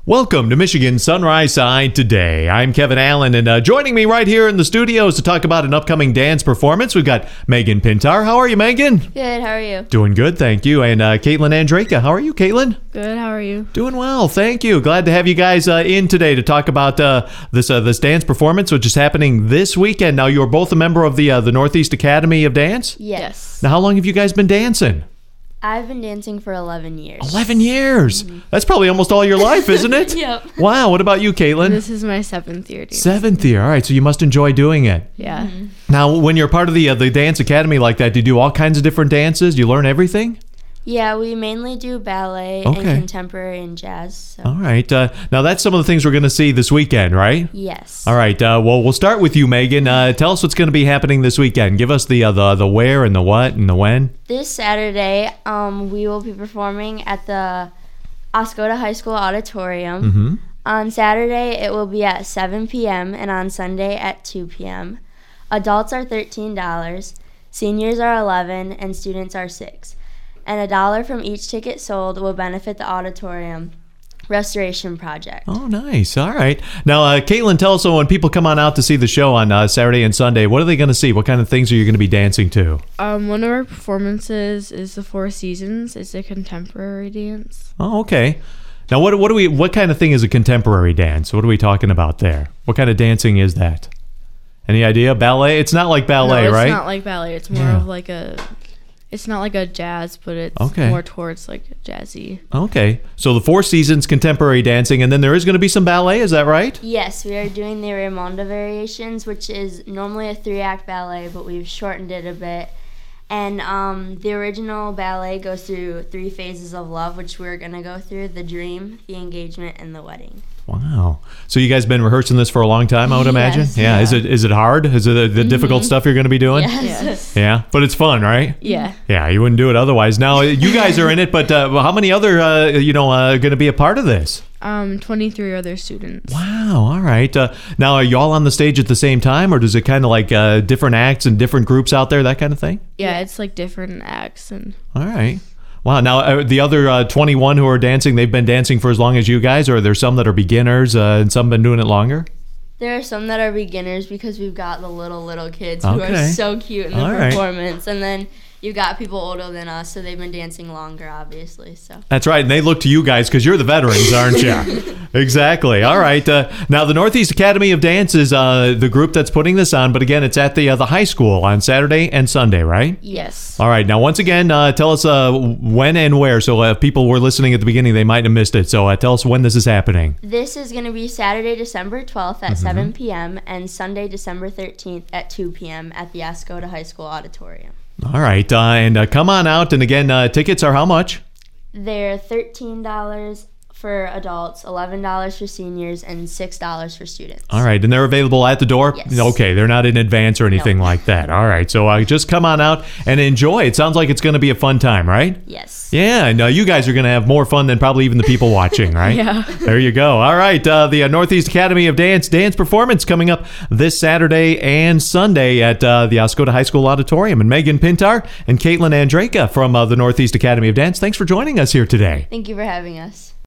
Welcome to Michigan Sunrise Side Today. I'm Kevin Allen, and joining me right here in the studios to talk about an upcoming dance performance, we've got Megan Pintar. How are you, Megan? Good, how are you? Doing good, thank you. And Caitlin Andreka. How are you, Caitlin? Good, how are you? Doing well, thank you. Glad to have you guys in today to talk about this dance performance, which is happening this weekend. Now, you're both a member of the Northeast Academy of Dance? Yes. Now, how long have you guys been dancing? I've been dancing for 11 years. 11 years. That's probably almost all your life, isn't it? Yep. Wow. What about you, Caitlin? This is my 7th year. Seventh year. All right. So you must enjoy doing it. Yeah. Now, when you're part of the dance academy like that, do you do all kinds of different dances? Do you learn everything? Yeah, we mainly do ballet Okay. and contemporary and jazz. So. All right. Now, that's some of the things we're going to see this weekend, right? Yes. All right. Well, we'll start with you, Megan. Tell us what's going to be happening this weekend. Give us the where and the what and the when. This Saturday, we will be performing at the Oscoda High School Auditorium. Mm-hmm. On Saturday, it will be at 7 p.m. and on Sunday at 2 p.m. Adults are $13, seniors are $11, and students are $6. And $1 from each ticket sold will benefit the auditorium restoration project. Oh, nice. All right. Now, Caitlin, tell us, when people come on out to see the show on Saturday and Sunday, what are they going to see? What kind of things are you going to be dancing to? One of our performances is the Four Seasons. It's a contemporary dance. Oh, okay. Now, what kind of thing is a contemporary dance? What are we talking about there? What kind of dancing is that? Any idea? Ballet? It's not like ballet, no, it's right? not like ballet. It's more of like it's not like a jazz, but it's Okay. more towards like jazzy. Okay. So the Four Seasons contemporary dancing, and then there is going to be some ballet, is that right? Yes, we are doing the Raymonda Variations, which is normally a 3-act ballet, but we've shortened it a bit. And the original ballet goes through 3 phases of love, which we're going to go through: the dream, the engagement, and the wedding. Wow. So you guys been rehearsing this for a long time, I would imagine? Yes. Yeah. Is it hard? Is it the difficult stuff you're going to be doing? Yes. Yeah. But it's fun, right? Yeah. Yeah, you wouldn't do it otherwise. Now, you guys are in it, but how many other, going to be a part of this? 23 other students. Wow, all right. Now, are y'all on the stage at the same time, or does it kind of like different acts and different groups out there, that kind of thing? Yeah, it's like different acts and. All right. Wow. Now, the other 21 who are dancing, they've been dancing for as long as you guys, or are there some that are beginners and some been doing it longer? There are some that are beginners because we've got the little kids who Okay. are so cute in the All right. performance. And then you've got people older than us, so they've been dancing longer, obviously. So. That's right, and they look to you guys because you're the veterans, aren't you? Exactly. All right. Now, the Northeast Academy of Dance is the group that's putting this on, but again, it's at the high school on Saturday and Sunday, right? Yes. All right. Now, once again, tell us when and where. So if people were listening at the beginning, they might have missed it. So tell us when this is happening. This is going to be Saturday, December 12th at 7 p.m. and Sunday, December 13th at 2 p.m. at the Oscoda High School Auditorium. All right. And come on out. And again, tickets are how much? They're $13 for adults, $11 for seniors, and $6 for students. All right. And they're available at the door? Yes. Okay. They're not in advance or anything like that. All right. So just come on out and enjoy. It sounds like it's going to be a fun time, right? Yes. Yeah, and you guys are going to have more fun than probably even the people watching, right? Yeah. There you go. All right, the Northeast Academy of Dance performance coming up this Saturday and Sunday at the Oscoda High School Auditorium. And Megan Pintar and Caitlin Andreka from the Northeast Academy of Dance, thanks for joining us here today. Thank you for having us.